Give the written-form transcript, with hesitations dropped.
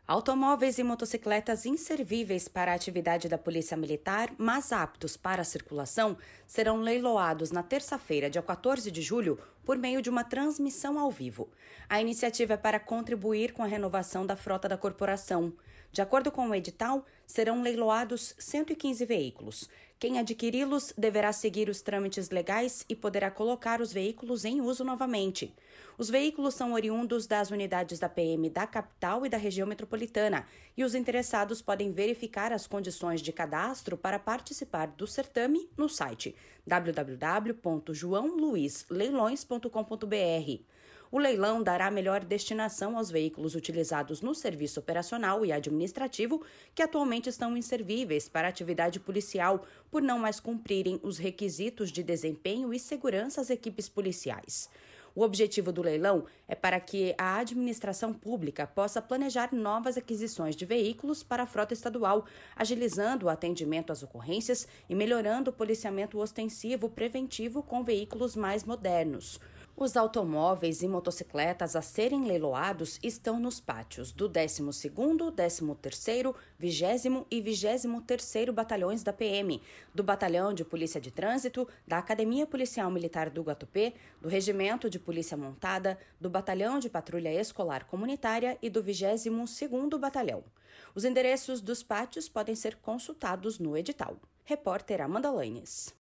Automóveis e motocicletas inservíveis para a atividade da Polícia Militar, mas aptos para a circulação, serão leiloados na terça-feira, dia 14 de julho, por meio de uma transmissão ao vivo. A iniciativa é para contribuir com a renovação da frota da corporação. De acordo com o edital, serão leiloados 115 veículos. Quem adquiri-los deverá seguir os trâmites legais e poderá colocar os veículos em uso novamente. Os veículos são oriundos das unidades da PM da capital e da região metropolitana, e os interessados podem verificar as condições de cadastro para participar do certame no site www.joaoluizleilões.com.br. O leilão dará melhor destinação aos veículos utilizados no serviço operacional e administrativo que atualmente estão inservíveis para a atividade policial por não mais cumprirem os requisitos de desempenho e segurança às equipes policiais. O objetivo do leilão é para que a administração pública possa planejar novas aquisições de veículos para a frota estadual, agilizando o atendimento às ocorrências e melhorando o policiamento ostensivo preventivo com veículos mais modernos. Os automóveis e motocicletas a serem leiloados estão nos pátios do 12º, 13º, 20º e 23º Batalhões da PM, do Batalhão de Polícia de Trânsito, da Academia Policial Militar do Guatupê, do Regimento de Polícia Montada, do Batalhão de Patrulha Escolar Comunitária e do 22º Batalhão. Os endereços dos pátios podem ser consultados no edital. Repórter Amanda Lanes.